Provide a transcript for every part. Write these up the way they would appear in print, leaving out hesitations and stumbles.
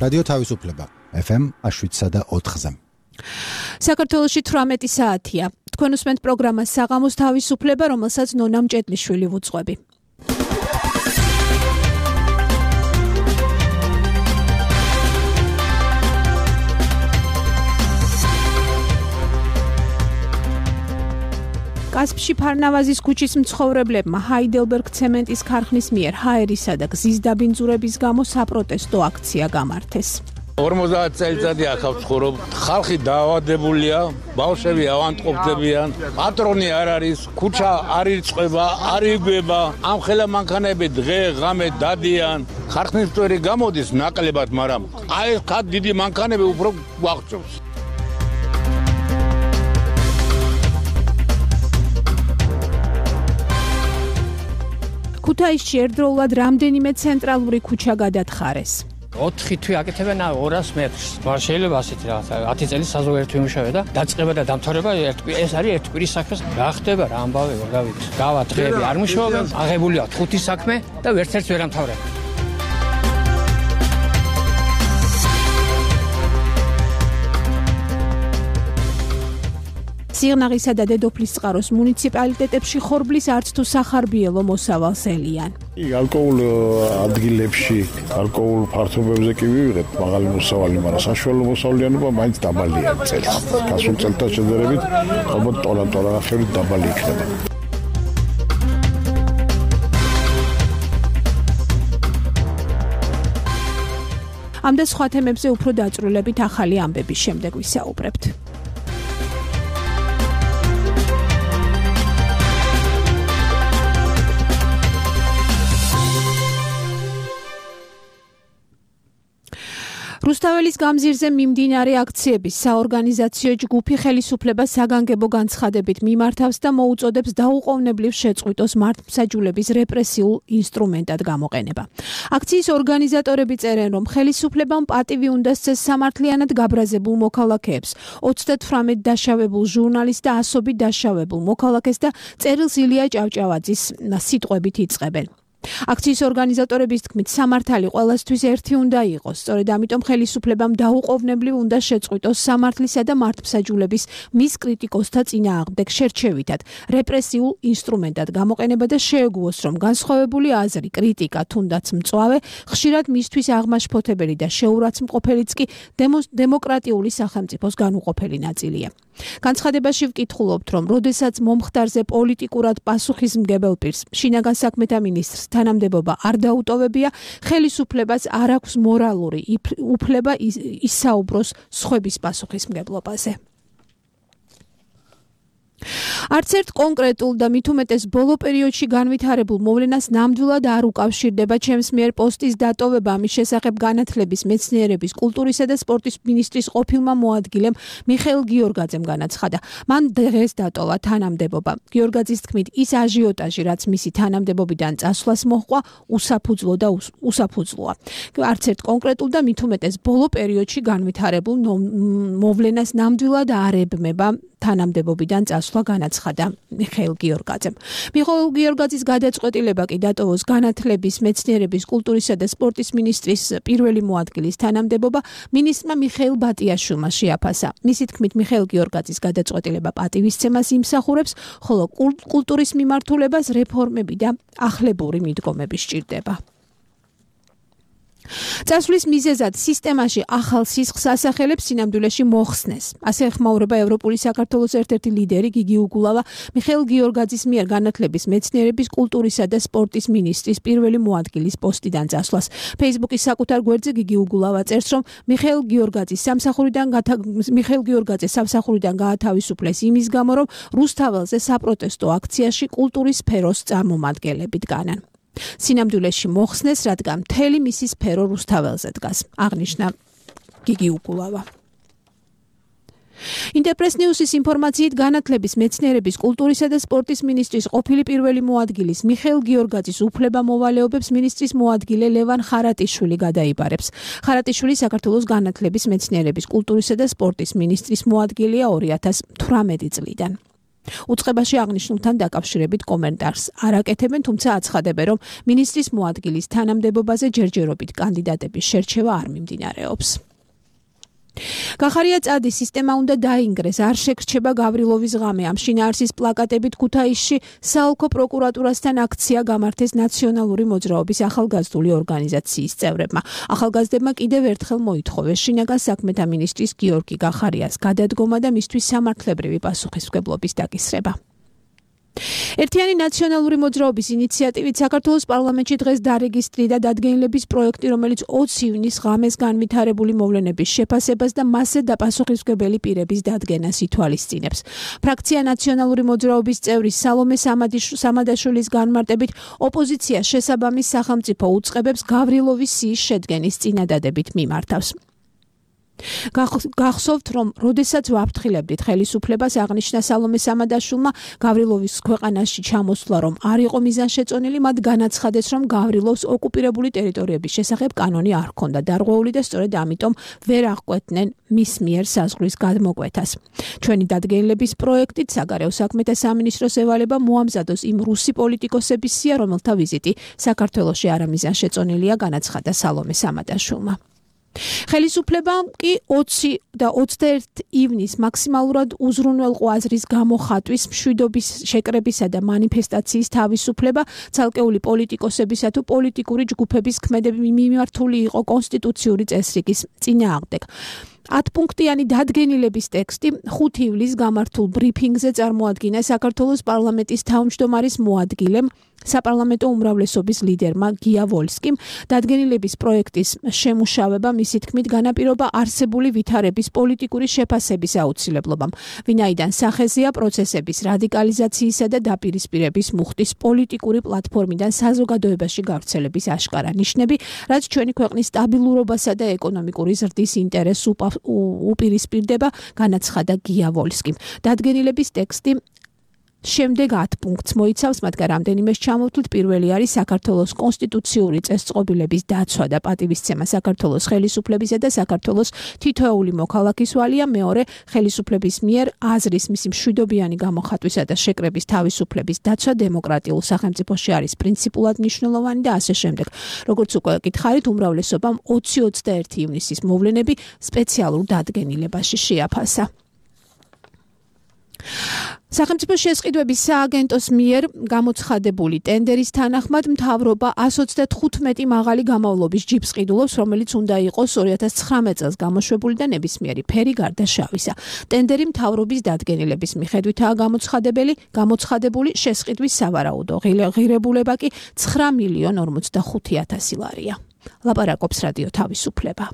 რადიო თავისუფლება FM 7.4-ზე. საქართველოში 18 საათია. თქვენ უსმენთ პროგრამას საღამოს თავისუფლება, რომელსაც ნონა მჭედლიშვილი ვუძღვები. კასპში ფარნავაზის ქუჩის მცხოვრებლებმა ჰაიდელბერგ ცემენტის ქარხნის მიერ ჰაერისა და გზის დაბინძურების გამო საპროტესტო აქცია გამართეს. 50 წელიწადი აქ ვცხოვრობ, ხალხი დაავადებულია, ბავშვები ავანტყოფდებიან, პატრონი არ არის, ქუჩა არ ირწყვება, არ იგება, ამ ხელა მანქანები დღე ღამე დადიან, ხარხნის მწვერი გამოდის ნაკლებად, მაგრამ აი ეს დიდი მანქანები უფრო გვაღწევს. ქუთაისში ერთდროულად რამდენიმე ცენტრალური ქუჩა გადათხარეს. 4 თვე აკეთებენ 200 მეტრს. შეიძლება ასეთი რაღაცა 10 წელი საზოგადოებრივი მუშაობა და დაწყება და დამთავრება ეს არის ერთ კვირის საქმე. რა ხდება რა ამბავი რა ვიცი. გავა დღეები არ მუშაობენ, აღებულია 5 საქმე და ერთ-ერთს ვერ ამთავრებენ. სიღნაღისა და დედოფლის წყაროს მუნიციპალიტეტებში ხორბლის არც თუ სახარბიელო მოსავალს ელიან. ალკოჰოლ ადგილებში, ალკოჰოლ ფართობებზე კი ვივიღეთ მაღალი მოსავალი, მაგრამ საშუალო მოსავლიანობა მაინც დაბალია წელს. გასულ წელთან შედარებით ალბათ ტოლანახევრით დაბალი იქნება. ამ და სხვა თემებზე უფრო დაწვრილებით ახალი ამბების შემდეგ ვისაუბრებთ. რუსთაველის გამზირზე მიმდინარე აქციების საორგანიზაციო ჯგუფი ხელისუფლებას საგანგებო განცხადებით მიმართავს და მოუწოდებს დაუყოვნებლივ შეწყვიტოს მართლმსაჯულების რეპრესიულ ინსტრუმენტად გამოყენება. აქციის ორგანიზატორები წერენ, რომ ხელისუფლებამ პატივი უნდა სცეს სამართლიანად გაბრაზებულ მოქალაქეებს, 38 დაშავებულ ჟურნალისტს და ასობით დაშავებულ მოქალაქეს და წერილს ილია ჭავჭავაძის სიტყვებით იწყებენ. აქციის ორგანიზატორების თქმით, სამართალი ყველასთვის ერთი უნდა იყოს. სწორედ ამიტომ ხელისუფლებამ დაუყოვნებლივ უნდა შეწყვიტოს სამართლისა და მართლმსაჯულების მის კრიტიკოსთა წინააღმდეგ შერჩევითად რეპრესიულ ინსტრუმენტად გამოყენება და შეეგუოს, რომ განსხვავებული აზრი, კრიტიკა, თუნდაც მწვავე, ხშირად მისთვის აღმაშფოთებელი და შეურაცხმყოფელიც კი დემოკრატიული სახელმწიფოს განუყოფელი ნაწილია. განცხადებაში ვკითხულობთ, რომ როდესაც მომხდარზე პოლიტიკურად პასუხისმგებელ პირს, შინაგან საქმეთა მინისტრს თანამდებობა არ დაუტოვებია, ხელისუფლებას არ აქვს მორალური უფლება ისაუბროს სხვების პასუხისმგებლობაზე. არც ერთ კონკრეტულ და მით უმეტეს ბოლო პერიოდში განვითარებულ მოვლენას ნამდვილად არ უკავშირდება ჩემს მიერ პოსტის დატოვება ამის შესახებ განათლების, მეცნიერების, კულტურისა და სპორტის მინისტრის ყოფილმა მოადგილემ მიხეილ გიორგაძემ განაცხადა. მან დღეს დატოვა თანამდებობა. გიორგაძის თქმით, ის აჟიოტაჟი, რაც მისი თანამდებობიდან წასვლას მოჰყვა, უსაფუძვლო და უსაფუძვლოა. არც ერთ კონკრეტულ და მით უმეტეს ბოლო პერიოდში განვითარებულ მოვლენას ნამდვილად არ ებმება თანამდებობიდან წასვლა, განაცხადა მიხეილ გიორგაძემ. მიხეილ გიორგაძის გადაწყვეტილება კი დატოვოს განათლების, მეცნიერების, კულტურისა და სპორტის მინისტრის პირველი მოადგილის თანამდებობა მინისტრმა მიხეილ ბატიაშვილმა შეაფასა. მისი თქმით, მიხეილ გიორგაძის გადაწყვეტილება პატივისცემას იმსახურებს, ხოლო კულტურის მიმართულებას რეფორმები და ახლებური მიდგომები სჭირდება. წასვლის მიზეზად სისტემაში ახალ სისხლს ასახელებს სინამდვილეში მოხსნეს. ასე ეხმაურება ევროპული საქართველოს ერთ-ერთი ლიდერი გიგი უგულავა მიხეილ გიორგაძის მიერ განათლების, მეცნიერების, კულტურისა და სპორტის მინისტრის პირველი მოადგილის პოსტიდან წასვლას. Facebook-ის საკუთარ გვერდზე გიგი უგულავა წერს, რომ მიხეილ გიორგაძე სამსახურიდან გაათავისუფლეს იმის გამო, რომ რუსთაველზე საპროტესტო აქციაში კულტურის სფეროს წარმომადგენლები დგანან. სინამდვილეში მოხსნეს, რადგან მთელი მისი სფერო რუსთაველზე დგას, აღნიშნა გიგი უგულავა. ინტერპრეს ნიუსის ინფორმაციით განათლების, მეცნიერების, კულტურისა და სპორტის მინისტრის ყოფილი პირველი მოადგილის მიხეილ გიორგაძის უფლებამოვალეობებს მინისტრის მოადგილე ლევან ხარატიშვილი გადაიბარებს. ხარატიშვილი საქართველოს განათლების, მეცნიერების, კულტურისა და სპორტის მინისტრის მოადგილეა 2018 წლიდან. უწყებაში აღნიშნულთან დაკავშირებით კომენტარს არ აკეთებენ, თუმცა აცხადებენ, რომ მინისტრის მოადგილის თანამდებობაზე ჯერჯერობით კანდიდატების შერჩევა არ მიმდინარეობს. გახარია წადი სისტემა უნდა დაინგრეს, არ შეგრჩება გავრილოვის ღამე. ამ შინაარსის პლაკატებით ქუთაისში საოლქო პროკურატურასთან აქცია გამართეს ნაციონალური მოძრაობის ახალგაზრდული ორგანიზაციის წევრებმა. ახალგაზრდებმა კიდევ ერთხელ მოითხოვეს შინაგან საქმეთა მინისტრის გიორგი გახარიას გადადგომა და მისთვის სამართლებრივი პასუხისმგებლობის დაკისრება. ერთიანი ნაციონალური მოძრაობის ინიციატივით საქართველოს პარლამენტში დღეს დარეგისტრი და დადგენილების პროექტი, რომელიც 20 ივნის ღამეს განვითარებული მოვლენების შეფასებას და მასზე დაპასუხისმგებელი პირების დადგენას ითვალისწინებს. ფრაქცია ნაციონალური მოძრაობის წევრი სალომე სამადაშვილის განმარტებით, ოპოზიცია შესაბამის სახელმწიფო უწყებებს გავრილოვის სიის შედგენის წინადადებით მიმართავს. გახსოვთ, რომ როდესაც ვაფრთხილებდით ხელისუფლებას, აღნიშნა სალომე სამადაშვილმა, გავრილოვის ქვეყანაში ჩამოსვლა რომ არ იყო მიზანშეწონილი, მათ განაცხადეს, რომ გავრილოვს ოკუპირებული ტერიტორიების შესახებ კანონი არ ჰქონდა დარღვეული და სწორედ ამიტომ ვერ აღკვეთნენ მის მიერ საზღვრის გადმოკვეთას. ჩვენი დადგენილების პროექტით საგარეო საქმეთა სამინისტროს ევალება მოამზადოს იმ რუსი პოლიტიკოსების სია, რომელთა ვიზიტი საქართველოში არ მიზანშეწონილია, განაცხადა სალომე სამადაშვილმა. ხელისუფლებამ კი 20 და 21 ივნის მაქსიმალურად უზრუნველყო აზრის გამოხატვის, მშვიდობის შეკრებისა და მანიფესტაციის თავისუფლება, ცალკეული პოლიტიკოსებისა თუ პოლიტიკური ჯგუფების ქმედები მიმართული იყო კონსტიტუციური წესრიგის წინააღმდეგ. 10 პუნქტიანი დადგენილების ტექსტი 5 ივლისს გამართულ ბრიფინგზე წარმოადგინა საქართველოს პარლამენტის თავმჯდომარის მოადგილემ, საპარლამენტო უმრავლესობის ლიდერმა გია ვოლსკიმ. დადგენილების პროექტის შემუშავება მისი თქმით განაპირობა არსებული ვითარების პოლიტიკური შეფასების აუცილებლობამ, ვინაიდან სახეზეა პროცესების რადიკალიზაციისა და დაპირისპირების მუხტის პოლიტიკური პლატფორმიდან საზოგადოებაში გავრცელების აშკარა ნიშნები, რაც ჩვენი ქვეყნის სტაბილურობასა და ეკონომიკური ზრდის ინტერესს უპირისპირდება, განაცხადა გია ვოლსკიმ. დადგენილების ტექსტი შემდეგ 10 პუნქტს მოიცავს, მათგან რამდენიმეს ჩამოვთვლით. პირველი არის საქართველოს კონსტიტუციური წესწყობილების დაცვა და პატივისცემა საქართველოს ხელისუფლებისა და საქართველოს თითოეული მოქალაქის ვალია. მეორე, ხელისუფლების მიერ აზრის მისი მშვიდობიანი გამოხატვისა და შეკრების თავისუფლების დაცვა დემოკრატიულ სახელმწიფოში არის პრინციპულად მნიშვნელოვანი და ასე შემდეგ. როგორც უკვე გითხარით, უმრავლესობამ 20-21 ივნისის მოვლენები სპეციალურ დადგენილებაში შეაფასა. სახელმწიფო შესყიდვების სააგენტოს მიერ გამოცხადებული ტენდერის თანახმად მთავრობა 125 მაღალი გამოვლობის ჯიპს ყიდულობს, რომელიც უნდა იყოს 2019 წელს გამოშვებული და ნებისმიერი ფერი გარდა შავისა. ტენდერი მთავრობის დადგენილების მიხედვითაა გამოცხადებული, შესყიდვის სავარაუდო ღირებულება კი 9,45,000 ლარია. ლაპარაკობს რადიო თავისუფლება.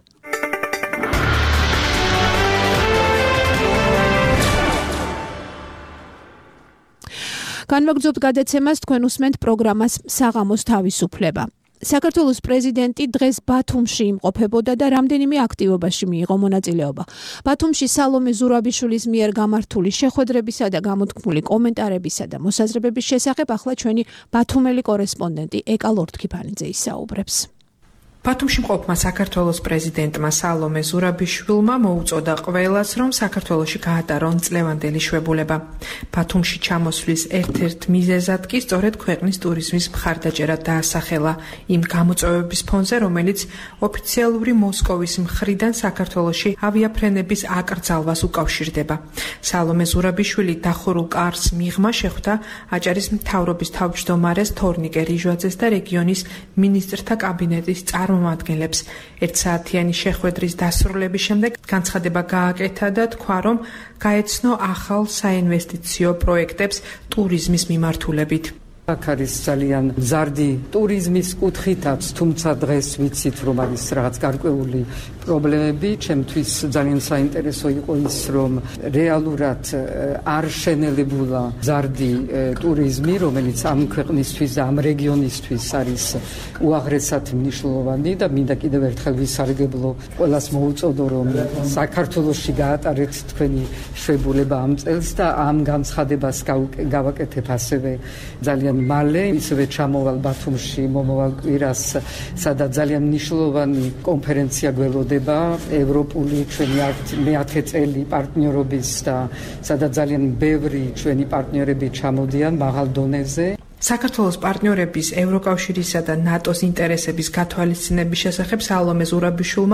განვაგრძობთ გადაცემას, თქვენ უსმენთ პროგრამას საღამოს თავისუფლება. საქართველოს პრეზიდენტი დღეს ბათუმში იმყოფებოდა და რამდენიმე აქტივობაში მიიღო მონაწილეობა. ბათუმში სალომე ზურაბიშვილის მიერ გამართული შეხვედრებისა და გამოთქმული კომენტარებისა და მოსაზრებების შესახებ ახლა ჩვენი ბათუმელი კორესპონდენტი ეკა ლორთქიფანიძე ისაუბრებს. ბათუმში მყოფმა საქართველოს პრეზიდენტმა სალომე ზურაბიშვილმა მოუწოდა ყველას, რომ საქართველოში გაატარონ წლევანდელი შვებულება. ბათუმში ჩამოსვლის ერთ-ერთ მიზეზად კი სწორედ ქვეყნის ტურიზმის მხარდაჭერა დაასახელა იმ გამოწვევების ფონზე, რომელიც ოფიციალური მოსკოვის მხრიდან საქართველოში ავიაფრენების აკრძალვას უკავშირდება. სალომე ზურაბიშვილი დახურულ კარს მიღმა შეხვდა აჭარის მთავრობის თავმჯდომარეს თორნიკე რიჟვაძეს და რეგიონის მინისტრთა კაბინეტის წარმომადგენლებს. ერთსაათიანი შეხვედრის დასრულების შემდეგ განცხადება გააკეთა და თქვა, რომ გაეცნო ახალ საინვესტიციო პროექტებს ტურიზმის მიმართულებით. აქ არის ძალიან მზარდი ტურიზმის კუთხითაც, თუმცა დღეს ვიცით, რომ არის რაღაც გარკვეული პრობლემები. ჩემთვის ძალიან საინტერესო იყო ის, რომ რეალურად არ შენელებულა მზარდი ტურიზმი, რომელიც ამ ქვეყნისთვის და ამ რეგიონისთვის არის უაღრესად მნიშვნელოვანი და მინდა კიდევ ერთხელ ვისარგებლო, ყველას მოუწოდო, რომ საქართველოში გაატარეთ თქვენი შვებულება ამ წელს და ამ განცხადებას გავაკეთებ ასევე ძალიან მალე, ისევე ჩამოვალ ბათუმში მომავალ კვირას, სადაც ძალიან მნიშვნელოვანი კონფერენცია გველოდება ითვლება ევროპული ჩვენი მე-10 წელი პარტნიორობის და სადაც ძალიან ბევრი ჩვენი პარტნიორები ჩამოდიან მაღალ დონეზე. საქართველოს პარტნიორების ევროკავშირისა და ნატოს ინტერესების გათვალისწინების შესახებ სალომე ზურაბიშვილმა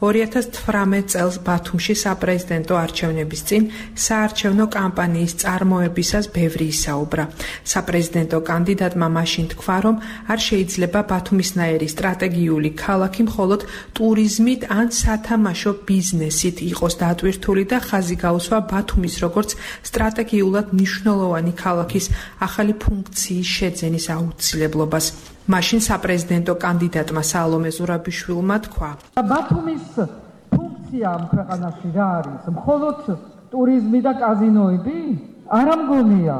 2018 წელს ბათუმში საპრეზიდენტო არჩევნების წინ საარჩევნო კამპანიის წარმოებისას ბევრი ისაუბრა. საპრეზიდენტო კანდიდატმა მაშინ თქვა, რომ არ შეიძლება ბათუმისნაირი სტრატეგიული ქალაქი მხოლოდ ტურიზმით ან სათამაშო ბიზნესით იყოს დატვირთული და ხაზი გაუსვა ბათუმის როგორც სტრატეგიულად მნიშვნელოვანი ქალაქის ახალი ფუნქციის შეძენის აუცილებლობას. მაშინ საპრეზიდენტო კანდიდატმა სალომე ზურაბიშვილმა თქვა: ბათუმის ფუნქცია ამ ქვეყანაში რა არის? მხოლოდ ტურიზმი და კაზინოები? არა მგონია.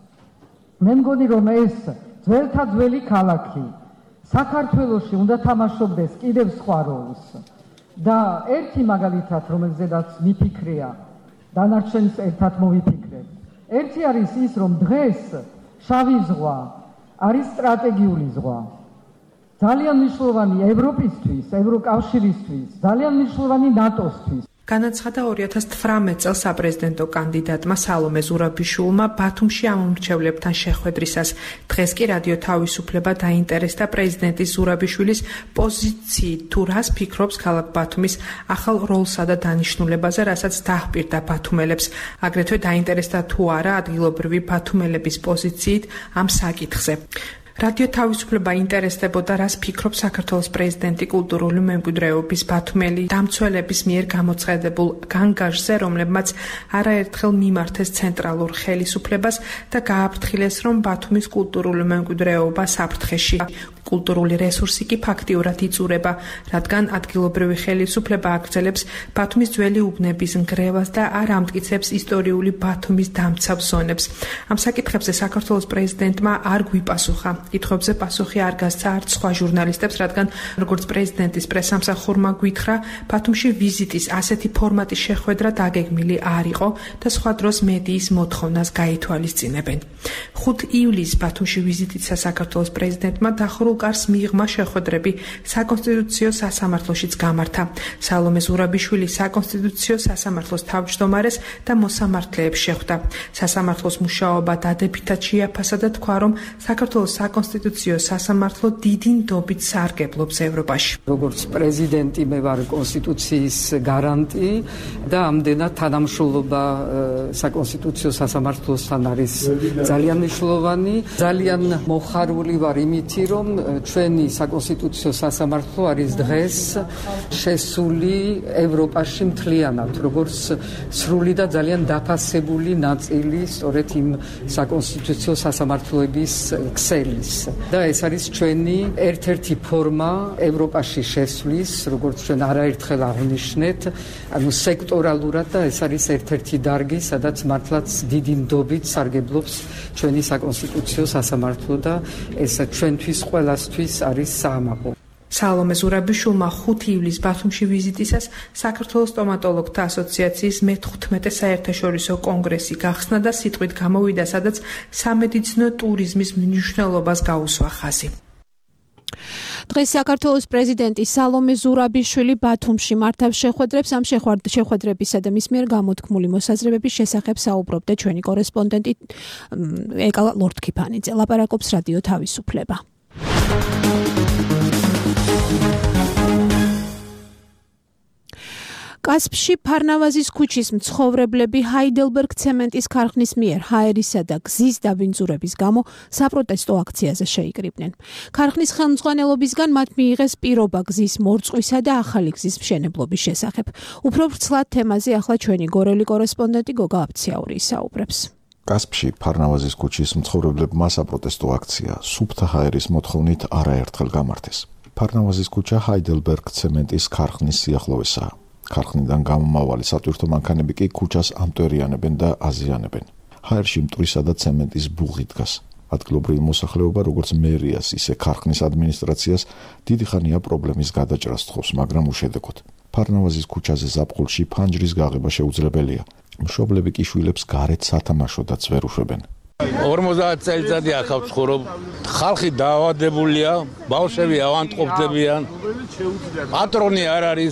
მე მგონი რომ ეს ძველთა ძველი ქალაქი საქართველოში უნდა თამაშობდეს კიდევ სხვა როლს. და ერთი მაგალითად რომელზედაც მიფიქრია, დანარჩენს ერთად მოვიფიქრებთ. ერთი არის ის, რომ დღეს შავი ზღვა არის სტრატეგიული ზღვა. ძალიან მნიშვნელოვანი ევროპისთვის, ევროკავშირისთვის, ძალიან მნიშვნელოვანი ნატოსთვის. განაცხადა 2018 წელს საპრეზიდენტო კანდიდატმა სალომე ზურაბიშვილმა ბათუმში ამომრჩევლებთან შეხვედრისას. დღეს კი რადიო თავისუფლება დაინტერესდა პრეზიდენტის ზურაბიშვილის პოზიციით, თუ რას ფიქრობს ქალაქ ბათუმის ახალ როლსა და დანიშნულებაზე, რასაც დაჰპირდა ბათუმელებს. აგრეთვე დაინტერესდა თუ არა ადგილობრივი ბათუმელების პოზიციით ამ საკითხზე. რადიო თავისუფლება ინტერესდებოდა, რას ფიქრობს საქართველოს პრეზიდენტი კულტურული მემკვიდრეობის ბათუმელი დამცველების მიერ გამოცხადებულ განგაჟზე, რომლებმაც არაერთხელ მიმართეს ცენტრალურ ხელისუფლებას და გააფრთხილეს, რომ ბათუმის კულტურული მემკვიდრეობა საფრთხეში. კულტურული რესურსი კი ფაქტიურად იწურება, რადგან ადგილობრივი ხელისუფლება აგრძელებს ბათუმის ძველი უბნების ნგრევას და არ ამტკიცებს ისტორიული ბათუმის დამცავ ზონებს. ამ საკითხებზე საქართველოს პრეზიდენტმა არ გვიპასუხა. კითხვებზე პასუხი არ გასცა არც სხვა ჟურნალისტებს, რადგან როგორც პრეზიდენტის პრესამსახურმა გვითხრა, ბათუმში ვიზიტის ასეთი ფორმატის შეხვედრა დაგეგმილი არ იყო და სხვა დროს მედიის მოთხოვნას გაითვალისწინებენ. 5 ივლისს ბათუმში ვიზიტისა საქართველოს პრეზიდენტმა დახურულ კარს მიღმა შეხვედრები საკონსტიტუციო სასამართლოშიც გამართა. სალომე ზურაბიშვილი საკონსტიტუციო სასამართლოს თავმჯდომარეს და მოსამართლეებს შეხვდა. სასამართლოს მუშაობა დადებითად შეაფასა და თქვა, რომ საქართველოს საკონსტიტუციო სასამართლო დიდი ნდობით სარგებლობს ევროპაში. როგორც პრეზიდენტი მე ვარ კონსტიტუციის გარანტი და ამდენად თანამშრომლობა საკონსტიტუციო სასამართლოსთან არის ძალიან მნიშვნელოვანი. ძალიან მოხარული ვარ იმითი, რომ ჩვენი საკონსტიტუციო სასამართლო არის დღეს შესული ევროპაში მთლიანად, როგორც სრული და ძალიან დაფასებული ნაწილი სწორედ იმ საკონსტიტუციო სასამართლოების ქსელის. და ეს არის ჩვენი ერთ-ერთი ფორმა ევროპაში შესვლის, როგორც ჩვენ არაერთხელ აღნიშნეთ, ანუ სექტორალურად და ეს არის ერთ-ერთი დარგი, სადაც მართლაც დიდი ნდობით სარგებლობს ჩვენი საკონსტიტუციო სასამართლო და ეს ჩვენთვის ყველასთვის არის საამაყო. სალომე ზურაბიშვილმა 5 ივლისს ბათუმში ვიზიტისას საქართველოს სტომატოლოგთა ასოციაციის მე-15 საერთაშორისო კონგრესი გახსნა და სიტყვით გამოვიდა, სადაც სამედიცინო ტურიზმის მნიშვნელობას გაუსვა ხაზი. დღეს საქართველოს პრეზიდენტი სალომე ზურაბიშვილი ბათუმში მართავს შეხვედრებს. ამ შეხვედრებისა და მის მიერ გამოთქმული მოსაზრებების შესახებ საუბრობდა ჩვენი კორესპონდენტი ეკალა ლორდქიფანიძე. ლაპარაკობს რადიო თავისუფლება. კასპში ფარნავაზის ქუჩის მცხოვრებლები ჰაიდელბერგ ცემენტის ქარხნის მიერ ჰაერისა და გზის დაბინძურების გამო საპროტესტო აქციაზე შეიკრიბნენ. ქარხნის ხელმძღვანელობისგან მათ მიიღეს პირობა გზის მორწყვისა და ახალი გზის მშენებლობის შესახებ. უფრო ვრცლად თემაზე ახლა ჩვენი გორელი კორესპონდენტი გოგა აფციაური ისაუბრებს. კასპში ფარნავაზის ქუჩის მცხოვრებლებმა საპროტესტო აქცია სუფთა ჰაერის მოთხოვნით არაერთხელ გამართეს. ფარნავაზის ქუჩა ჰაიდელბერგ ცემენტის ქარხნის სიახლოვესაა. ქარხნიდან გამომავალი სატვირთო მანქანები კი ქუჩას ამტვერიანებენ და აზიანებენ. ჰაერში მტვრისა და ცემენტის ბუღი დგას. ადგილობრივი მოსახლეობა როგორც მერიას, ისე ქარხნის ადმინისტრაციას დიდი ხანია პრობლემის გადაჭრას თხოვს, მაგრამ უშედეგოდ. ფარნავაზის ქუჩაზე ზაფხულში ფანჯრის გაღება შეუძლებელია. მშობლები კი შვილებს გარეთ სათამაშოდაც ვერ უშვებენ. 50 წელიწადი აქ ვცხოვრობ. ხალხი დაავადებულია, ბავშვები ავანტყოფდებიან. პატრონი არ არის.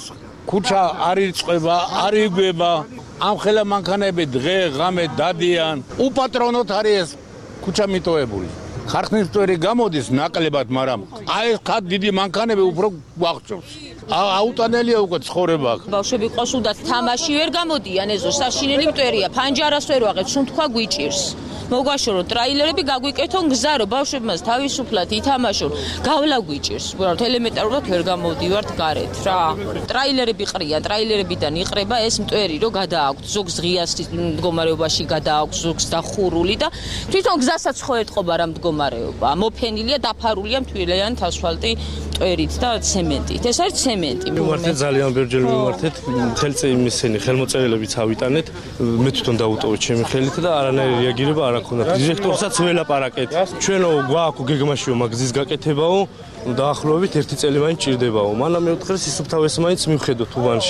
ქუჩა არ ირწყვება, არ იგება. ამ ხელა მანქანები დღე ღამე დადიან. უპატრონოთ არის ეს ქუჩა მიტოვებული. ხარხნის მტვერი გამოდის ნაკლებად, მაგრამ აი ეს ხად დიდი მანქანები უფრო გვახჭობს. აუტანელია უკვე ცხოვრება. ბავშვები ყოსუდათ თამაში ვერ გამოდიან, ეზო საშინელი მტვერია, ფანჯარას ვერ ვაღებ, სულ თქვა გვიჭირს. მოგვაშორო ტრაილერები გაგვიკეთონ გზა, რომ ბავშვებმაც თავისუფლად ითამაშონ, გავლა გვიჭირს. უბრალოდ ელემენტარულად ვერ გამოდივართ გარეთ რა. ტრაილერები ყრია, ტრაილერებიდან იყრება ეს მტვერი, რომ გადააქვთ, ზოგს ღიას მდგომარეობაში გადააქვთ, ზოგს დახურული და თვითონ გზასაც ხო ეთყობა რა მდგომარეობა. მოფენილია, დაფარულია მთლიანად ასფალტი მტვერით და ცემენტით. ეს არის ცემენტი. მივმართეთ ძალიან ბერჯერ მივმართეთ. ხელწეიმ ისინი ხელმოწერილებიც ავიტანეთ. მე თვითონ დავუტოვეთ ჩემი ხელით და არანაირი რეაგირება არ აქონდა. დირექტორსაც ველაპარაკეთ. ჩვენო გვაქვს გეგმაშიო მაგზის გაკეთებაო. დაახლოებით 1 წელი მაინც ჭირდებაო. მანამ მეუთხრეს სისუფთავეს მაინც მივხედოთ უბანში.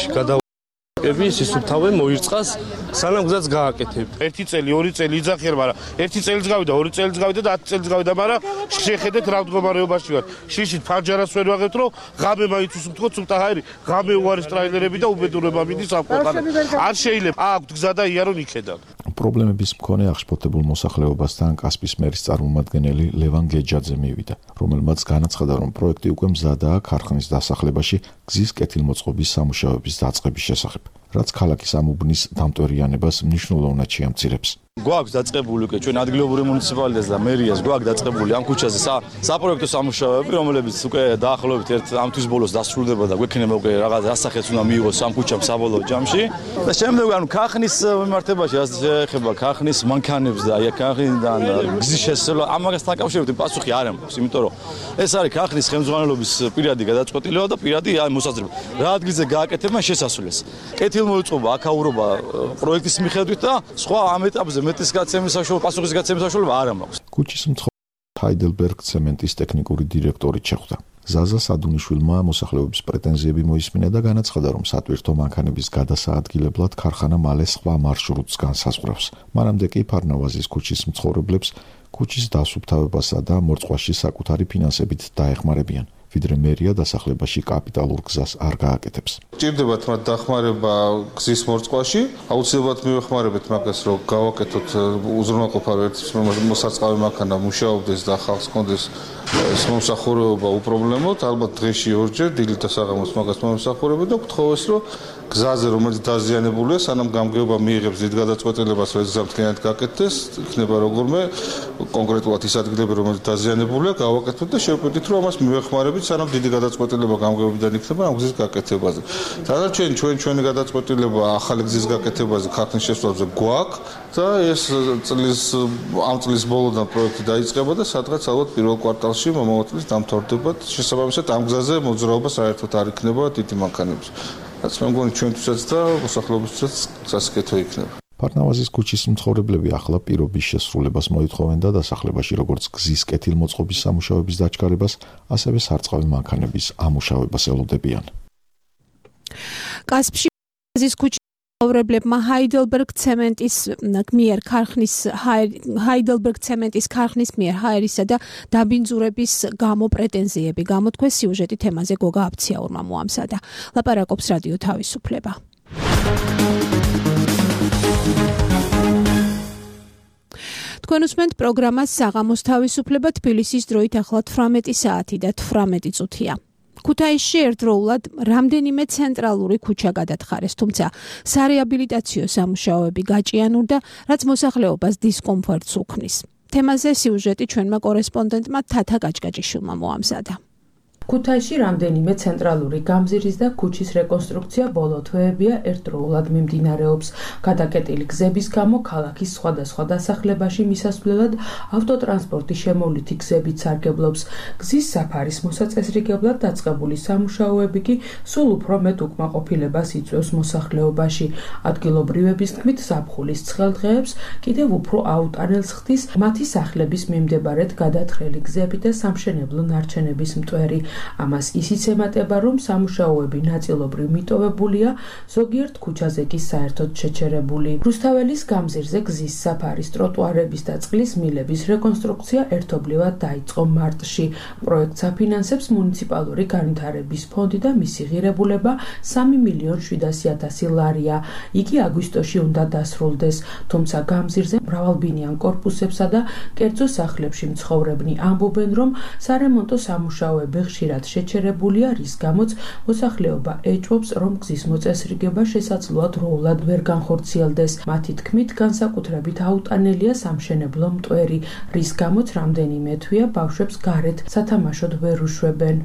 სისუფთავე მოირწყას სანამ გზაც გააკეთებ. 1 წელი, 2 წელი იძახერ, მაგრამ 1 წელიც გავიდა, 2 წელიც გავიდა და 10 წელიც გავიდა, მაგრამ შეხედეთ რა მდგომარეობაში ვარ. შიშით ფანჯარას ვერ ვაღებთ, რომ ღამე მაინც უსუფთქო ცუპტაჰაერი, ღამე უარის ტრაილერები და უბედურება მიდის ამ ქვეყანაში. არ შეიძლება აქვთ გზა და იარონ იქედან. პრობლემების მქონე აღშფოთებულ მოსახლეობასთან კასპის მერის წარმომადგენელი ლევან გეჯაძე მივიდა, რომელმაც განაცხადა, რომ პროექტი უკვე მზადაა ქარხნის დასახლებაში გზის კეთილმოწყობის სამუშაოების დაწყების შესახებ, რაც ქალაქის ამ უბნის დამტვერიანებას მნიშვნელოვნად შეამცირებს. გვაქვს დაწყებული უკვე ჩვენ ადგილობრივ მუნიციპალიტეტს და მერიას გვაქვს დაწყებული ამ ქუჩაზე საპროექტო სამუშაოები, რომლებიც უკვე დაახლოებით ამ თვის ბოლოს დასრულდება და გვექნება უკვე რაღაც ასახეთს უნდა მიიღოს ამ ქუჩამ საბოლოო ჯამში. და შემდეგ ქარხნის მიმართებაში ეხება ქარხნის მანქანებს და აი ქარხნიდან გზის შესწავლა ამაგას დაკავშირებით პასუხი არ ამბობს, იმიტომ რომ ეს არის ქარხნის ხელმძღვანელობის პირადი გადაწყვეტილება და პირადი მოსაზრება. რა ადგილზე გააკეთებენ შესასვლელს. კეთილმოწყობა, აქაურობა პროექტის მიხედვით და სხვა ამ ეტაპზე მეტის გაცემის საშუალება, პასუხის გაცემის საშუალება არ მაქვს. ქუჩის მცხოვრებელს ჰაიდელბერგ ცემენტის ტექნიკური დირექტორი შეხვდა. ზაზა სადუნიშვილმა მოსახლეობის პრეტენზიები მოისმინა და განაცხადა, რომ სატვირთო მანქანების გადასაადგილებლად ქარხანა მალე სხვა მარშრუტს განსაზღვრავს. მანამდე კი ფარნავაზის ქუჩის მცხოვრებლებს ქუჩის დასუფთავებასა და მორწყვაში საკუთარი ფინანსებით დაეხმარებიან. ვიდრე მერია დასახლებაში კაპიტალურ გზას არ გააკეთებს. ჭირდებათ მათ დახმარება გზის მორწყვაში, აუცილებლად მივეხმარებთ მაგას, რომ გავაკეთოთ უზრუნველყოფა მოსაწყავი მანქანა მუშაობდეს და ხალხს კონდეს მომსახურება უპრობლემოდ, ალბათ დღეში ორჯერ დილით და საღამოს მაგას მომსახურებთ და გთხოვეს, რომ გზაზე რომელიც დაზიანებულია, სანამ გამგეობა მიიღებს დიდ გადაწყვეტილებას, რომ ეს გზა მთლიანად გააკეთდეს, იქნება როგორმე კონკრეტულად ის ადგილები, რომელიც დაზიანებულია, გავაკეთოთ და შევპირდით, რომ ამას მივეხმარებით, სანამ დიდი გადაწყვეტილება გამგეობიდან იქნება ამ გზის გაკეთებაზე. დანარჩენი ჩვენი გადაწყვეტილება ახალი გზის გაკეთებაზე ქარხნის შესწავლაზე გვაქვს და ეს ამ წლის ბოლოდან პროექტი დაიწყება და სადღაც ალბათ პირველ კვარტალში მომავალ წლის დამთავრდება. შესაბამისად ამ გზაზე მოძრაობა საერთოდ არ იქნება დიდი მანქანების. რაც მე მგონი ჩვენთვისაც და მოსახლეობისთვისაც სასიკეთო იქნება. ფარნავაზის ქუჩის მცხოვრებლები ახლა პირობის შესრულებას მოითხოვენ და დასახლებაში როგორც გზის კეთილმოწყობის სამუშაოების დაჩქარებას, ასევე სარწყავი მანქანების ამუშავებას ელოდებიან. კასპში გზის ქუჩის მცხოვრებლებმა ჰაიდელბერგ ცემენტის ქარხნის მიერ ჰაერისა და დაბინძურების გამო პრეტენზიები გამოთქვეს. სიუჟეტი თემაზე გოგა აფციაურმა მოამზადა. ლაპარაკობს რადიო თავისუფლება. თქვენ უსმენთ პროგრამას საღამოს თავისუფლება. თბილისის დროით ახლა 18 საათი და 18 წუთია. ქუთაისში ერთდროულად რამდენიმე ცენტრალური ქუჩა გადათხარეს, თუმცა სარეაბილიტაციო სამუშაოები გაჭიანურდა, რაც მოსახლეობას დისკომფორტს უქმნის. თემაზე სიუჟეტი ჩვენმა კორესპონდენტმა თათა გაჭგაჭიშვილმა მოამზადა. ქუთაისში რამდენიმე ცენტრალური გამზირის და ქუჩის რეკონსტრუქცია ბოლო თვეებია ერთდროულად მიმდინარეობს. გადაკეტილი გზების გამო ქალაქის სხვადასხვა დასახლებაში მისასვლელად ავტოტრანსპორტი შემოვლითი გზებით სარგებლობს. გზის საფარის მოსაწესრიგებლად დაწყებული სამუშაოები კი სულ უფრო მეტ უკმაყოფილებას იწვევს მოსახლეობაში. ადგილობრივების თქმით, ზაფხულის ცხელ დღეებს კიდევ უფრო აუტანელს ხდის მათი სახლების მიმდებარედ გადათხრელი გზები და სამშენებლო ნარჩენების მტვერი. ამას ისიც ემატება, რომ სამუშაოები ნაწილობრივ მიტოვებულია, ზოგიერთ ქუჩაზე კი საერთოდ შეჩერებული. რუსთაველის გამზირზე გზის საფარის, ტროტუარების და წყლის მილების რეკონსტრუქცია ერთობლივად დაიწყო მარტში. პროექტს აფინანსებს მუნიციპალური განვითარების ფონდი და მისი ღირებულება 3.700.000 ლარია. იგი აგვისტოში უნდა დასრულდეს, თუმცა გამზირზე მრავალბინიან კორპუსებსა და კერძო სახლებში მცხოვრებნი ამბობენ, რომ სარემონტო სამუშაოები ხშირად შეჩერებულია, რის გამოც მოსახლეობა ეჭვობს, რომ გზის მოწესრიგება შესაძლოა დროულად ვერ განხორციელდეს. მათი თქმით, განსაკუთრებით აუტანელია სამშენებლო მტვერი, რის გამოც რამდენიმე თვეა ბავშვებს გარეთ სათამაშოდ ვერ უშვებენ.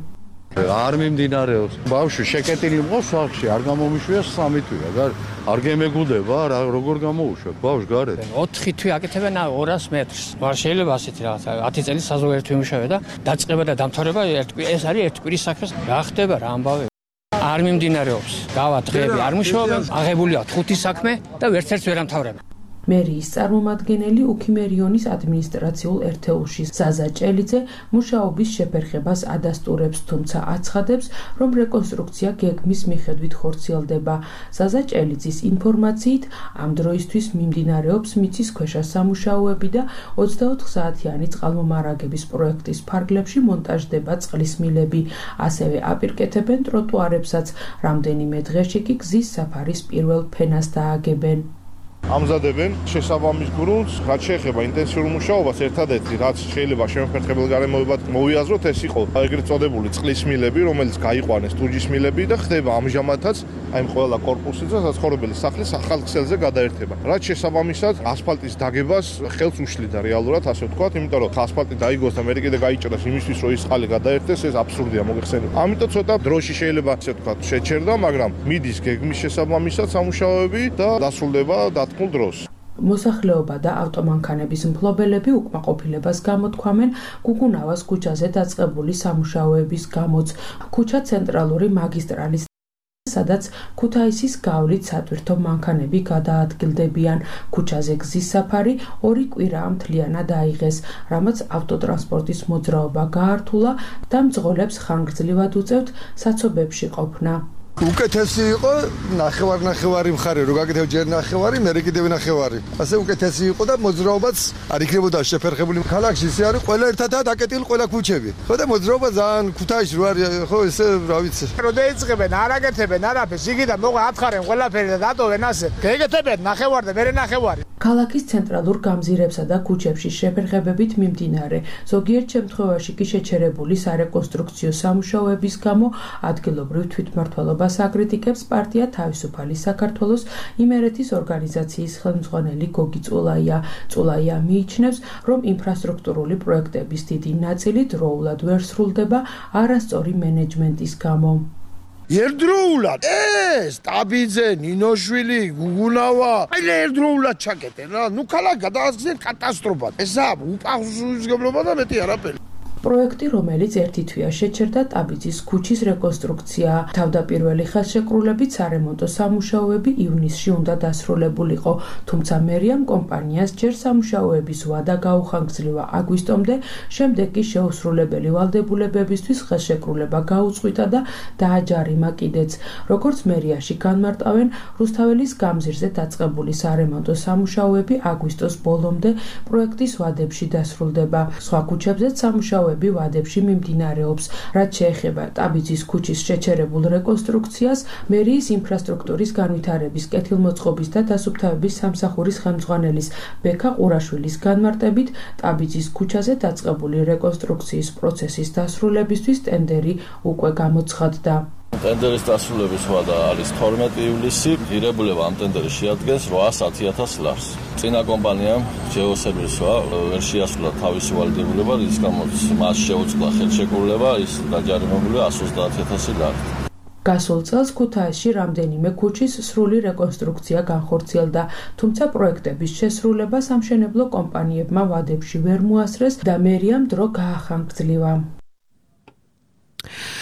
არ მიმდინარეობს. ბავშვი შეკეტილი მყავს სახლში, არ გამომიშვია 3 თვეა. არ გემეგულდება, როგორ გამოუშვებ ბავშვს გარეთ? 4 თვე აკეთებენ 200 მეტრს. არ შეიძლება ასეთი რაღაცა 10 წელი საზღვარგარეთ ვიმუშავე და დაწყება და დამთავრება ეს არის ერთ კვირის საქმე. რა ხდება რა ამბავი? არ მიმდინარეობს. გავა დღეები არ მუშაობენ, აღებულია 5 საქმე და ერთ-ერთს ვერ ამთავრებენ. მერიის წარმომადგენელი უქიმერიონის ადმინისტრაციულ ერთეულში ზაზა ჭელიძე მუშაობის შეფერხებას ადასტურებს, თუმცა აცხადებს, რომ რეკონსტრუქცია გეგმის მიხედვით ხორციელდება. ზაზა ჭელიძის ინფორმაციით, ამ დროისთვის მიმდინარეობს მიწისქვეშა სამუშაოები და 24 საათიანი წყალმომარაგების პროექტის ფარგლებში მონტაჟდება წყლის მილები. ასევე აპირკეთებენ ტროტუარებსაც, რამდენიმე დღეში კი გზის საფარის პირველ ფენას დააგებენ. ამზადებენ შესაბამის გრუნტს, რაც შეეხება ინტენსიურ მუშაობას, ერთადერთი რაც შეიძლება შემოფერხებელ გარემოებად მოვიაზროთ, ეს იყო ეგრეთ წოდებული წყლის მილები, რომელიც გაიყვანეს ტუჯის მილები და ხდება ამჟამადაც აი ყველა კორპუსზე საცხოვრებელი სახლის ახალ ქსელზე გადაერთება. რაც შესაბამისად ასფალტის დაგებას ხელს უშლიდა რეალურად, ასე ვთქვათ, იმიტომ რომ ასფალტი დაიგოს და მე კიდე გაიჭრას იმისთვის, რომ ის წყალი გადაერთდეს, ეს აბსურდია მოგეხსენებათ. ამიტომ ცოტა დროში შეიძლება ასე ვთქვათ შეჩერდა, მაგრამ მიდის გეგმის შესაბამისად სამუშაოები და დასრულდება დროს. მოსახლეობა და ავტომანქანების მფლობელები უკმაყოფილებას გამოთქვამენ გუგუნავას ქუჩაზე დაწყებული სამუშაოების გამოც. ქუჩა ცენტრალური მაგისტრალის, სადაც ქუთაისის გავლით სატვირთო მანქანები გადაადგილდებიან. ქუჩაზე გზის საფარი 2 კვირაა მთლიანად აიღეს, რამაც ავტოტრანსპორტის მოძრაობა გაართულა და მძღოლებს ხანგრძლივად უწევთ საცობებში ყოფნა. უკეთესი იყო ნახევარი მხარე, რო გაკეთებ ჯერ ნახევარი, მერე კიდევ ნახევარი. ასე უკეთესი იყო და მოძრაობაც არ იქნებოდა შეფერხებული. ქალაქში ისე არის, ყველა ერთადაა დაკეტილი ყველა ქუჩები. ხო და მოძრაობა ძალიან ქუთაისში რო არის, ხო ესე რა ვიცი. რო დაიწყებენ, არ აკეთებენ არაფერს, იგიდან მოგა ათხარენ ყველაფერი და დატოვენ ასე. გეკეთებენ ნახევარი და მერე ნახევარი. ქალაქის ცენტრალურ გამზირებსა და ქუჩებში შეფერხებებით მიმდინარე, ზოგიერთ შემთხვევაში კი შეჩერებული სარეკონსტრუქციო სამუშაოების გამო ადგილობრივ თვითმმართველობას აკრიტიკებს პარტია თავისუფალი საქართველოს იმერეთის ორგანიზაციის ხელმძღვანელი გოგი წულაია. წულაია მიიჩნევს, რომ ინფრასტრუქტურული პროექტების დიდი ნაწილი დროულად ვერ სრულდება არასწორი მენეჯმენტის გამო. ერთდროულად ეს ტაბიძე, ნინოშვილი, გუგუნავა, აი ერთდროულად ჩაკეტენ რა. ნუ ქალაქ გადაასხდნენ კატასტროფად. ესა უპასუხისმგებლობა და მეტი არაფერი. პროექტი, რომელიც ერთი თვეა შეჩერდა, ტაბიძის ქუჩის რეკონსტრუქცია. თავდაპირველი ხელშეკრულებით სარემონტო სამუშაოები ივნისში უნდა დასრულებულიყო, თუმცა მერიამ კომპანიას ჯერ სამუშაოების ვადა გაუხანგრძლივა აგვისტომდე, შემდეგ კი შეუსრულებელი ვალდებულებებისთვის ხელშეკრულება გაუწყვიტა და დააჯარიმა კიდეც. როგორც მერიაში განმარტავენ, რუსთაველის გამზირზე დაწყებული სარემონტო სამუშაოები აგვისტოს ბოლომდე პროექტის ვადებში დასრულდება. სხვა ქუჩებზეც სამუშაოები ვადებში მიმდინარეობს. რაც შეეხება ტაბიძის ქუჩის შეჩერებულ რეკონსტრუქციას, მერიის ინფრასტრუქტურის განვითარების კეთილმოწყობის და დასუფთავების სამსახურის ხელმძღვანელის ბექა ყურაშვილის განმარტებით, ტაბიძის ქუჩაზე დაწყებული რეკონსტრუქციის პროცესის დასრულებისთვის ტენდერი უკვე გამოცხადდა. ტენდერის დასრულების ვადა არის 12 ივლისი. ღირებულება ამ ტენდერის შეადგენს 810.000 ლარს. წინა კომპანიამ ჯეოსერვისვა ვერ შეასრულა თავისი ვალდებულება, რის გამოც მას შეუწყდა ხელშეკრულება, ის დაჯარიმებულია 130.000 ლარით. გასულ წელს ქუთაისში რამდენიმე ქუჩის სრული რეკონსტრუქცია განხორციელდა, თუმცა პროექტების შესრულება სამშენებლო კომპანიებმა ვადებში ვერ მოასწრეს და მერიამ დრო გაახანგრძლივა.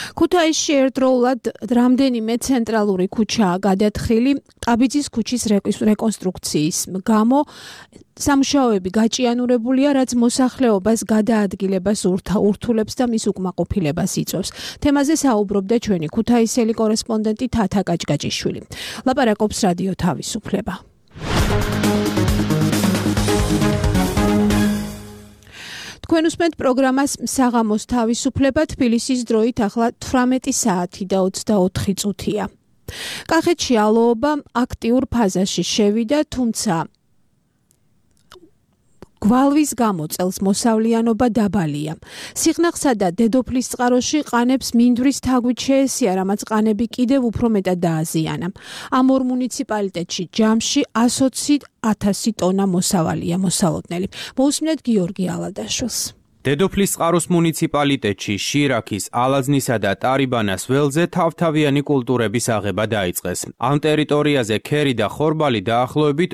ქუთაისში ერთდროულად რამდენიმე ცენტრალური ქუჩაა გადათხილი ტაბიძის ქუჩის რეკონსტრუქციის გამო სამუშაოები გაჭიანურებულია, რაც მოსახლეობას გადაადგილებას ურთულებს და მის უკმაყოფილებას იწვევს. თემაზე საუბრობდა ჩვენი ქუთაისელი კორესპონდენტი თათა კაჭკაჭიშვილი. ლაპარაკობს რადიო თავისუფლება. თქვენ უსმენთ პროგრამას საღამოს თავისუფლება, თბილისის დროით ახლა 18 საათი და 24 წუთია. კახეთში ალოობა აქტიურ ფაზაში შევიდა, თუმცა გვალვის გამო წელს მოსავლიანობა დაბალია. სიღნაღსა და დედოფლისწყაროში ყანებს მინდვრის თაგვით შეესია, რამაც ყანები კიდევ უფრო მეტად დააზიანა. ამ ორ მუნიციპალიტეტში ჯამში 120,000 ტონა მოსავალია მოსალოდნელი. მოусმინეთ გიორგი ალადაშვილს. დედოფლისწყაროს მუნიციპალიტეტში შირაქის, ალაზნისა და ტარიბანას ველზე თავთავიანი კულტურების აღება დაიწყეს. ამ ტერიტორიაზე ქერი და ხორბალი დაახლოებით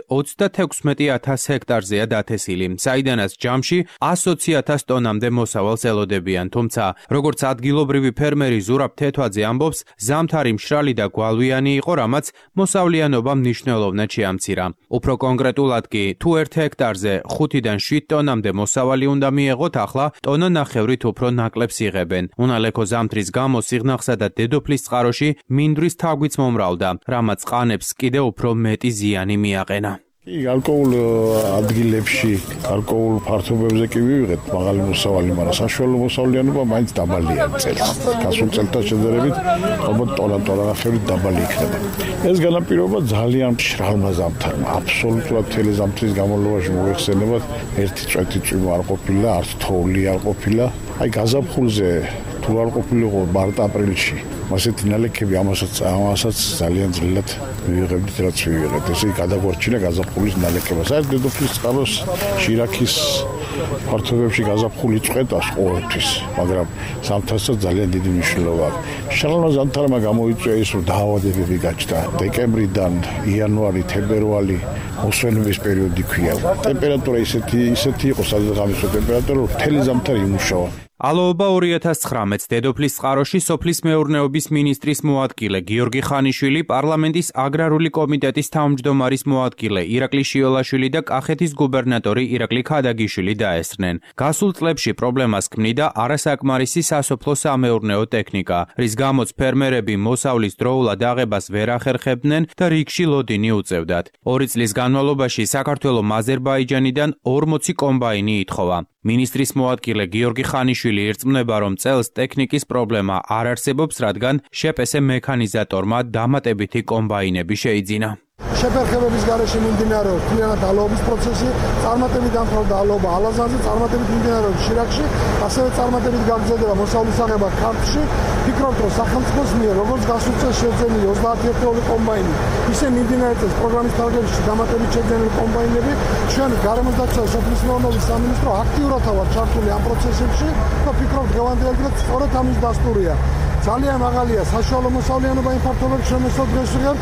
36,000 ჰექტარზეა დათესილი, საიდანაც ჯამში 120,000 ტონამდე მოსავალს ელოდებიან, თუმცა როგორც ადგილობრივი ფერმერი ზურაბ თეთვაძე ამბობს, ზამთარი მშრალი და გვალვიანი იყო, რამაც მოსავლიანობა მნიშვნელოვნად შეამცირა. უფრო კონკრეტულად კი, თუ 1 ჰექტარზე 5-დან 7 ტონამდე მოსავალი უნდა მიეღოთ, ტონა ნახევრით უფრო ნაკლებს იღებენ. უნალექო ზამთრის გამო სიღნაღსა და დედოფლისწყაროში მინდვრის თაგვიც მომრავლდა, რამაც ყანებს კიდევ უფრო მეტი ზიანი მიაყენა. ალკოჰოლ ადგილებში, ალკოჰოლ ფართობებზე კი ვივიღეთ მაღალი მოსავალი, მაგრამ საშუალო მოსავლიანობა მაინც დაბალია წელს. გასულ წელთან შედარებით ალბათ ტონა ნახევრით დაბალი იქნება. ეს განაპირობა ძალიან მშრალმა ზამთარმა, აბსოლუტურად მთელი ზამთრის განმავლობაში მოიხსენებათ, ერთი წვეთი წვიმა არ ყოფილა, არც თოვლი არ ყოფილა. აი გაზაფხულზე თუ არ ყოფილიყო მარტ-აპრილში, ასეთი ნალექები ამასაც ძალიან ძლიერ ვივიღებდით, რაც ვივიღეთ. ესე გადაგვარჩინა გაზაფხულის ნალექება. საერთოდ დედოფლისწყაროს შირაქის ფართობებში გაზაფხული წვეტას ყოველთვის, მაგრამ ზამთარსაც ძალიან დიდი მნიშვნელობა აქვს. შრალმა ზამთარმა გამოიწვია ის, რომ დაავადებები გაჩნდა. დეკემბრიდან იანვარი, თებერვალი მოსვენების პერიოდი ქვია. ტემპერატურა ისეთი იყო, სადღამისო ტემპერატურა მთელი ზამთარი იმუშავა. ალოობა 2019 დედოფლისწყაროში სოფლის მეურნეობის მინისტრის მოადგილე გიორგი ხანიშვილი, პარლამენტის აგრარული კომიტეტის თავმჯდომარის მოადგილე ირაკლი შიოლაშვილი და კახეთის გუბერნატორი ირაკლი ქადაგიშვილი დაესწრნენ. გასულ წლებში პრობლემას ქმნიდა არასაკმარისი სასოფლო-სამეურნეო ტექნიკა, რის გამოც ფერმერები მოსავლის დროულად აღებას ვერ ახერხებდნენ და რიგში ლოდინი უწევდათ. 2 წლის განმავლობაში საქართველოს აზერბაიჯანიდან 40 კომბაინი ითხოვა. მინისტრის მოადგილე გიორგი ხანიშვილი ირწმუნება, რომ წელს ტექნიკის პრობლემა არ არსებობს, რადგან შეპესე მექანიზატორმა დამატებითი კომბაინები შეიძინა. შეფერხებების გარეშე მიმდინარეობს მთლიანად ალოობის პროცესი, წარმატებით დამთავრდა ალოობა ალაზანზე, წარმატებით მიმდინარეობს შირაქში, ასევე წარმატებით გაგრძელდება მოსავლის აღება ქართლში. ვფიქრობთ, რომ სახელმწიფოს მიერ როგორც გასულ წელს შეძენილი 30 ერთეული კომბაინი, ისე მიმდინარე წელს პროგრამის თარგმანში დამატებით შეძენილი კომბაინები, ჩვენი გარემოსდაცვა და სოფლის მეურნეობის სამინისტრო აქტიურადაა ჩართული ამ პროცესებში და ვფიქრობთ, დღევანდელ სწორედ ამის დასტურია. ძალიან მაღალია საშუალო მოსავლიანობა იმ ფართობებში, რომელსაც დღესვიგან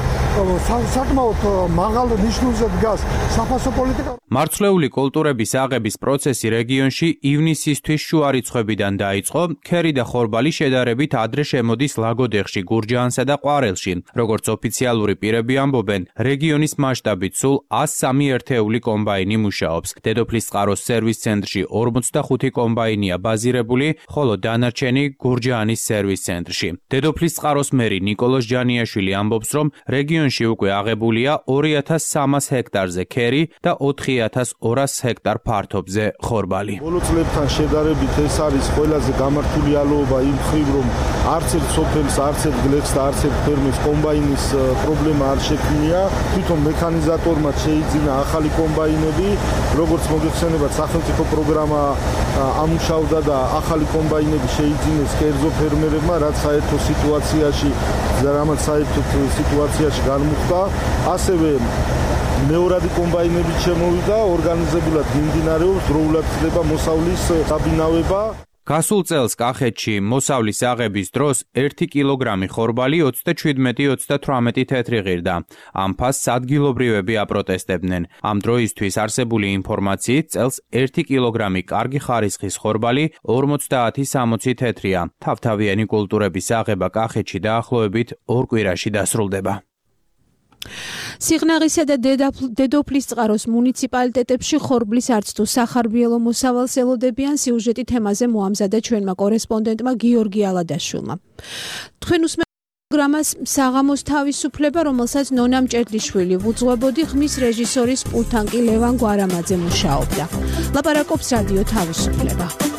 საკმაოდ მაღალ ნიშნულზე დგას საფასო პოლიტიკა. მარცვლეული კულტურების აღების პროცესი რეგიონში ივნისისთვის შუა რიცხვებიდან დაიწყო. ქერი და ხორბალი შედარებით ადრე შემოდის ლაგოდეხში, გურჯაანსა და ყვარელში. როგორც ოფიციალური პირები ამბობენ, რეგიონის მასშტაბით სულ 103 ერთეული კომბაინი მუშაობს. დედოფლისწყაროს სერვის ცენტრში 45 კომბაინია ბაზირებული, ხოლო დანარჩენი გურჯაანის სერვის ცენტრში. დედოფლისწყაროს მერი ნიკოლოზ ჯანიაშვილი ამბობს, რომ რეგიონში უკვე აღებულია 2300 ჰექტარზე ქერი და 4200 ჰექტარ ფართობზე ხორბალი. ბოლო წლებთან შედარებით ეს არის ყველაზე გამართული ალოობა იმ მხრივ, რომ არც ერთ სოფელს, არც ერთ გლეხს და არც ერთ ფერმერს კომბაინის პრობლემა არ შექმნია. თვითონ მექანიზატორმა შეიძინა ახალი კომბაინები, როგორც მოგეხსენებათ, სახელმწიფო პროგრამა ამუშავდა და ახალი კომბაინები შეიძინეს კერძო ფერმერებმა, რაც საერთო სიტუაციაში განმუხტა. ასევე მეორადი კომბაინები შემოვიდა, ორგანიზებულად მიმდინარეობს, დროულად ხდება მოსავლის დაბინავება. გასულ წელს კახეთში მოსავლის აღების დროს 1 კილოგრამი ხორბალი 27-38 თეთრი ღირდა. ამ ფასს ადგილობრივები აპროტესტებდნენ. ამ დროისთვის არსებული ინფორმაციით წელს 1 კილოგრამი კარგი ხარისხის ხორბალი 50-60 თეთრია. თავთავიანი კულტურების აღება კახეთში დაახლოებით 2 კვირაში დასრულდება. სიღნაღისა და დედოფლის წყაროს მუნიციპალიტეტებში ხორბლის არც თუ სახარბიელო მოსავალს ელოდებიან. სიუჟეტი თემაზე მოამზადა ჩვენმა კორესპონდენტმა გიორგი ალადაშვილმა. თქვენ უსმენთ პროგრამას საღამოს თავისუფლება, რომელსაც ნონა მჭედლიშვილი ვუძღვებოდი, ხმის რეჟისორის პულტან კი ლევან გვარამაძე მუშაობდა. ლაპარაკობს რადიო თავისუფლება.